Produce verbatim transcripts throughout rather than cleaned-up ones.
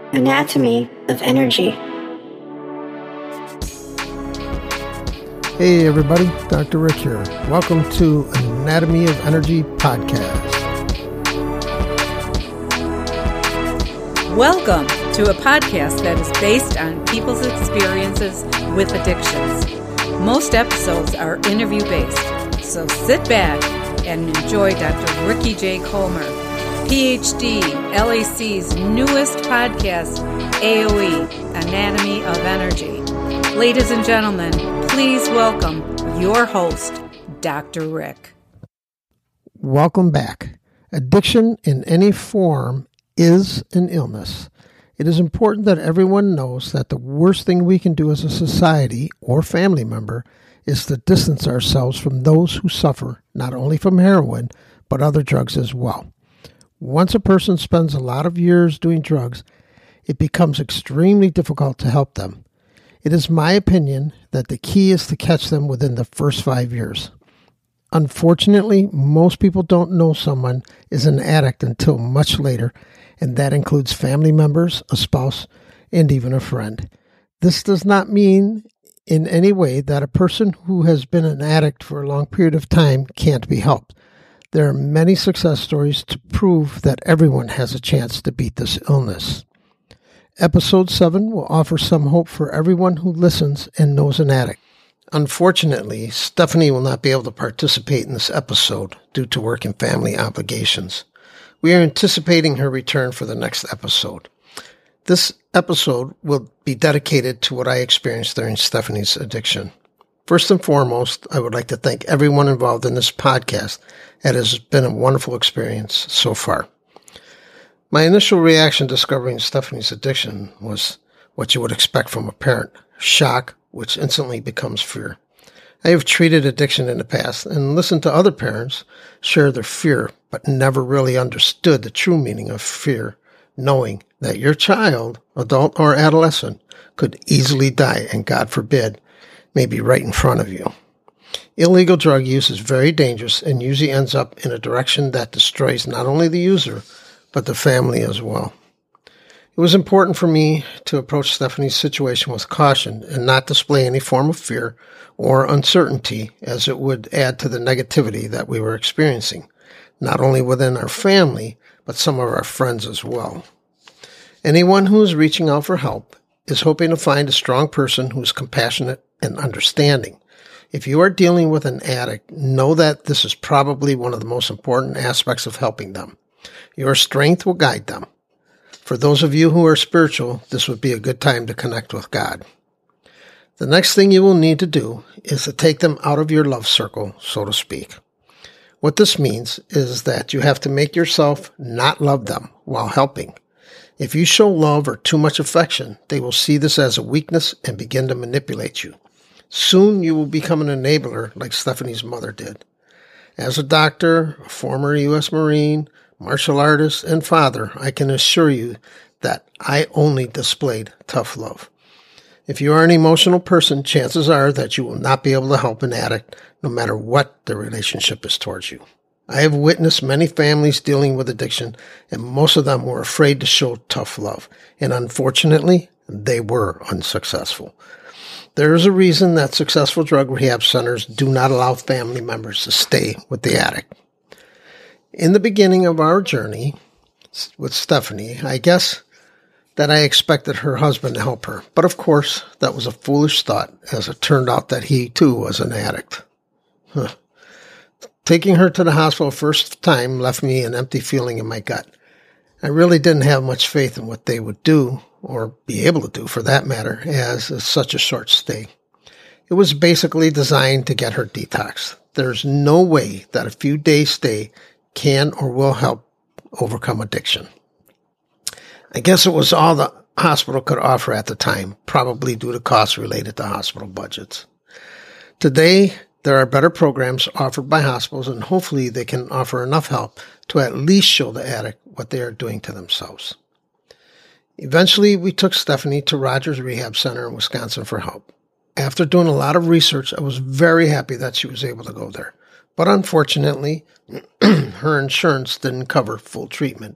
Anatomy of Energy. Hey everybody, Doctor Rick here. Welcome to Anatomy of Energy podcast. Welcome to a podcast that is based on people's experiences with addictions. Most episodes are interview-based, so sit back and enjoy Doctor Ricky J. Colmer, P H D, L A C's newest podcast, A O E, Anatomy of Energy. Ladies and gentlemen, please welcome your host, Doctor Rick. Welcome back. Addiction in any form is an illness. It is important that everyone knows that the worst thing we can do as a society or family member is to distance ourselves from those who suffer not only from heroin, but other drugs as well. Once a person spends a lot of years doing drugs, it becomes extremely difficult to help them. It is my opinion that the key is to catch them within the first five years. Unfortunately, most people don't know someone is an addict until much later, and that includes family members, a spouse, and even a friend. This does not mean in any way that a person who has been an addict for a long period of time can't be helped. There are many success stories to prove that everyone has a chance to beat this illness. Episode seven will offer some hope for everyone who listens and knows an addict. Unfortunately, Stephanie will not be able to participate in this episode due to work and family obligations. We are anticipating her return for the next episode. This episode will be dedicated to what I experienced during Stephanie's addiction. First and foremost, I would like to thank everyone involved in this podcast. It has been a wonderful experience so far. My initial reaction discovering Stephanie's addiction was what you would expect from a parent: shock, which instantly becomes fear. I have treated addiction in the past and listened to other parents share their fear, but never really understood the true meaning of fear, knowing that your child, adult or adolescent, could easily die, and God forbid, may be right in front of you. Illegal drug use is very dangerous and usually ends up in a direction that destroys not only the user, but the family as well. It was important for me to approach Stephanie's situation with caution and not display any form of fear or uncertainty, as it would add to the negativity that we were experiencing, not only within our family, but some of our friends as well. Anyone who is reaching out for help is hoping to find a strong person who is compassionate and understanding. If you are dealing with an addict, know that this is probably one of the most important aspects of helping them. Your strength will guide them. For those of you who are spiritual, this would be a good time to connect with God. The next thing you will need to do is to take them out of your love circle, so to speak. What this means is that you have to make yourself not love them while helping. If you show love or too much affection, they will see this as a weakness and begin to manipulate you. Soon you will become an enabler like Stephanie's mother did. As a doctor, a former U S Marine, martial artist, and father, I can assure you that I only displayed tough love. If you are an emotional person, chances are that you will not be able to help an addict no matter what the relationship is towards you. I have witnessed many families dealing with addiction, and most of them were afraid to show tough love, and unfortunately, they were unsuccessful. There is a reason that successful drug rehab centers do not allow family members to stay with the addict. In the beginning of our journey with Stephanie, I guess that I expected her husband to help her. But of course, that was a foolish thought, as it turned out that he too was an addict. Huh. Taking her to the hospital first time left me an empty feeling in my gut. I really didn't have much faith in what they would do, or be able to do for that matter, as it's such a short stay. It was basically designed to get her detoxed. There's no way that a few days stay can or will help overcome addiction. I guess it was all the hospital could offer at the time, probably due to costs related to hospital budgets. Today, there are better programs offered by hospitals, and hopefully they can offer enough help to at least show the addict what they are doing to themselves. Eventually, we took Stephanie to Rogers Rehab Center in Wisconsin for help. After doing a lot of research, I was very happy that she was able to go there. But unfortunately, her insurance didn't cover full treatment,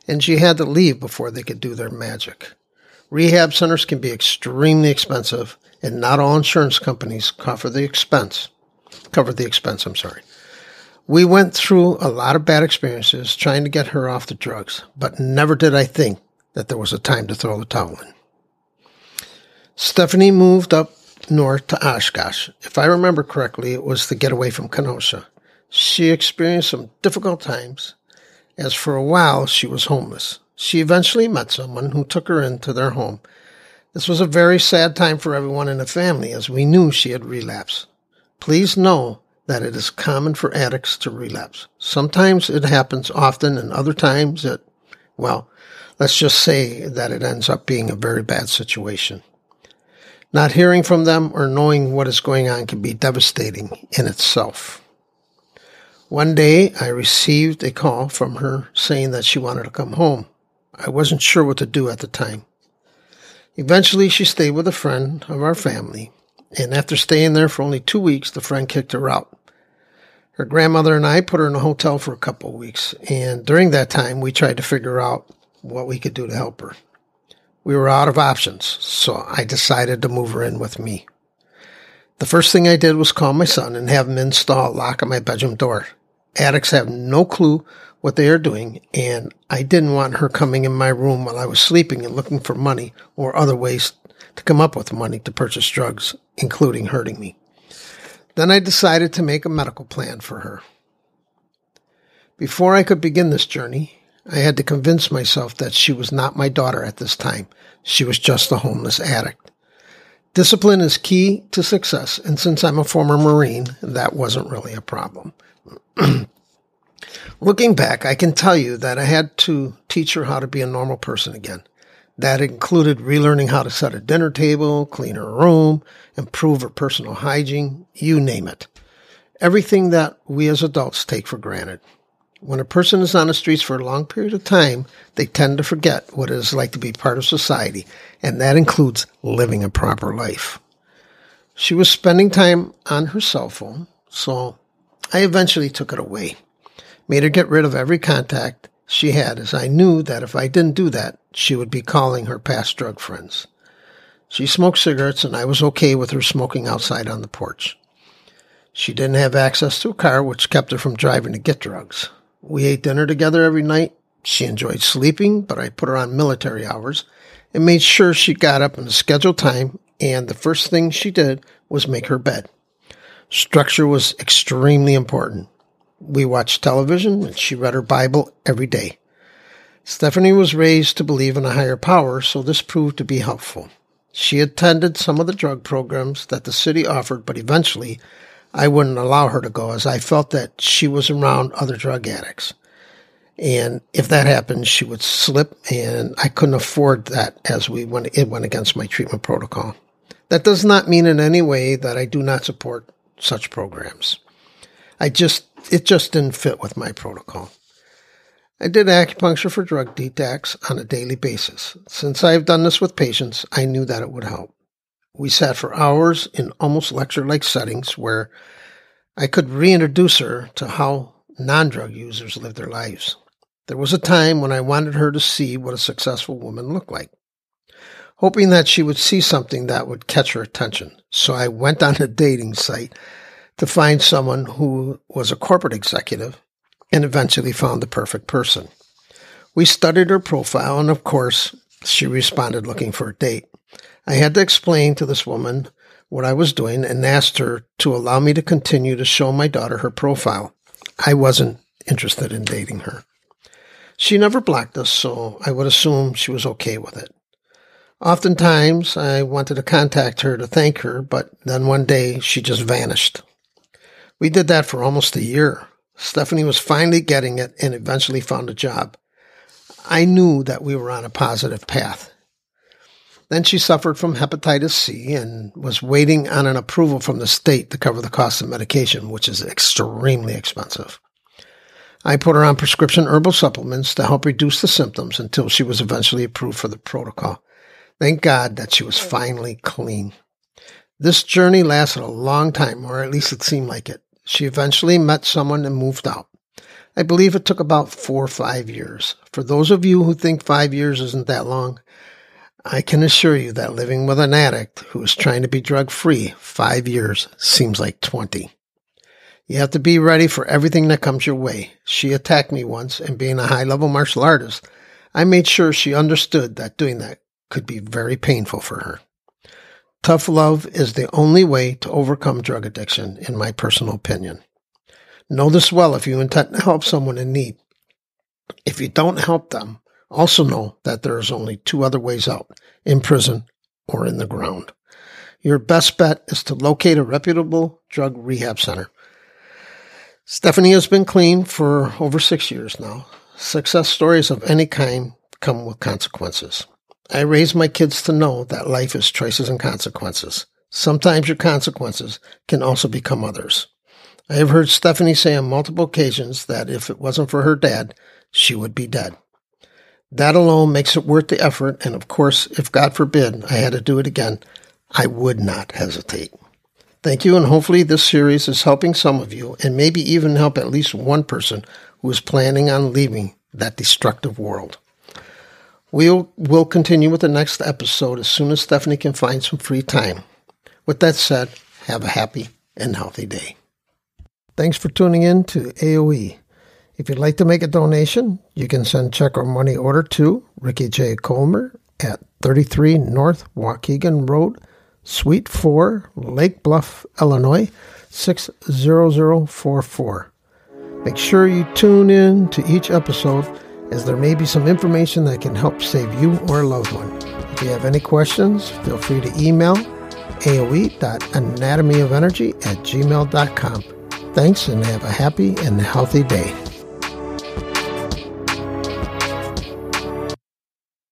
and she had to leave before they could do their magic. Rehab centers can be extremely expensive, and not all insurance companies cover the expense. Cover the expense, I'm sorry. We went through a lot of bad experiences trying to get her off the drugs, but never did I think that there was a time to throw the towel in. Stephanie moved up north to Oshkosh. If I remember correctly, it was to get away from Kenosha. She experienced some difficult times, as for a while she was homeless. She eventually met someone who took her into their home. This was a very sad time for everyone in the family, as we knew she had relapsed. Please know that it is common for addicts to relapse. Sometimes it happens often, and other times it, well, let's just say that it ends up being a very bad situation. Not hearing from them or knowing what is going on can be devastating in itself. One day, I received a call from her saying that she wanted to come home. I wasn't sure what to do at the time. Eventually, she stayed with a friend of our family, and after staying there for only two weeks, the friend kicked her out. Her grandmother and I put her in a hotel for a couple of weeks, and during that time, we tried to figure out what we could do to help her. We were out of options, so I decided to move her in with me. The first thing I did was call my son and have him install a lock on my bedroom door. Addicts have no clue what they are doing, and I didn't want her coming in my room while I was sleeping and looking for money or other ways to come up with money to purchase drugs, including hurting me. Then I decided to make a medical plan for her. Before I could begin this journey, I had to convince myself that she was not my daughter at this time. She was just a homeless addict. Discipline is key to success, and since I'm a former Marine, that wasn't really a problem. Looking back, I can tell you that I had to teach her how to be a normal person again. That included relearning how to set a dinner table, clean her room, improve her personal hygiene, you name it. Everything that we as adults take for granted. When a person is on the streets for a long period of time, they tend to forget what it is like to be part of society, and that includes living a proper life. She was spending time on her cell phone, so I eventually took it away. Made her get rid of every contact she had, as I knew that if I didn't do that, she would be calling her past drug friends. She smoked cigarettes, and I was okay with her smoking outside on the porch. She didn't have access to a car, which kept her from driving to get drugs. We ate dinner together every night. She enjoyed sleeping, but I put her on military hours and made sure she got up in a scheduled time, and the first thing she did was make her bed. Structure was extremely important. We watched television, and she read her Bible every day. Stephanie was raised to believe in a higher power, so this proved to be helpful. She attended some of the drug programs that the city offered, but eventually I wouldn't allow her to go, as I felt that she was around other drug addicts. And if that happened, she would slip, and I couldn't afford that, as we went, it went against my treatment protocol. That does not mean in any way that I do not support such programs. I just, it just didn't fit with my protocol. I did acupuncture for drug detox on a daily basis. Since I have done this with patients, I knew that it would help. We sat for hours in almost lecture-like settings where I could reintroduce her to how non-drug users live their lives. There was a time when I wanted her to see what a successful woman looked like, hoping that she would see something that would catch her attention. So I went on a dating site to find someone who was a corporate executive and eventually found the perfect person. We studied her profile, and of course, she responded looking for a date. I had to explain to this woman what I was doing and asked her to allow me to continue to show my daughter her profile. I wasn't interested in dating her. She never blocked us, so I would assume she was okay with it. Oftentimes, I wanted to contact her to thank her, but then one day she just vanished. We did that for almost a year. Stephanie was finally getting it and eventually found a job. I knew that we were on a positive path. Then she suffered from hepatitis C and was waiting on an approval from the state to cover the cost of medication, which is extremely expensive. I put her on prescription herbal supplements to help reduce the symptoms until she was eventually approved for the protocol. Thank God that she was finally clean. This journey lasted a long time, or at least it seemed like it. She eventually met someone and moved out. I believe it took about four or five years. For those of you who think five years isn't that long, I can assure you that living with an addict who is trying to be drug-free, five years seems like twenty. You have to be ready for everything that comes your way. She attacked me once, and being a high-level martial artist, I made sure she understood that doing that could be very painful for her. Tough love is the only way to overcome drug addiction, in my personal opinion. Know this well if you intend to help someone in need. If you don't help them, also know that there is only two other ways out, in prison or in the ground. Your best bet is to locate a reputable drug rehab center. Stephanie has been clean for over six years now. Success stories of any kind come with consequences. I raise my kids to know that life is choices and consequences. Sometimes your consequences can also become others. I have heard Stephanie say on multiple occasions that if it wasn't for her dad, she would be dead. That alone makes it worth the effort, and of course, if God forbid I had to do it again, I would not hesitate. Thank you, and hopefully this series is helping some of you, and maybe even help at least one person who is planning on leaving that destructive world. We'll, we'll continue with the next episode as soon as Stephanie can find some free time. With that said, have a happy and healthy day. Thanks for tuning in to A O E. If you'd like to make a donation, you can send check or money order to Ricky J. Colmer at thirty-three North Waukegan Road, Suite four, Lake Bluff, Illinois, six zero zero four four. Make sure you tune in to each episode, as there may be some information that can help save you or a loved one. If you have any questions, feel free to email A O E dot anatomy of energy at gmail dot com. Thanks, and have a happy and healthy day.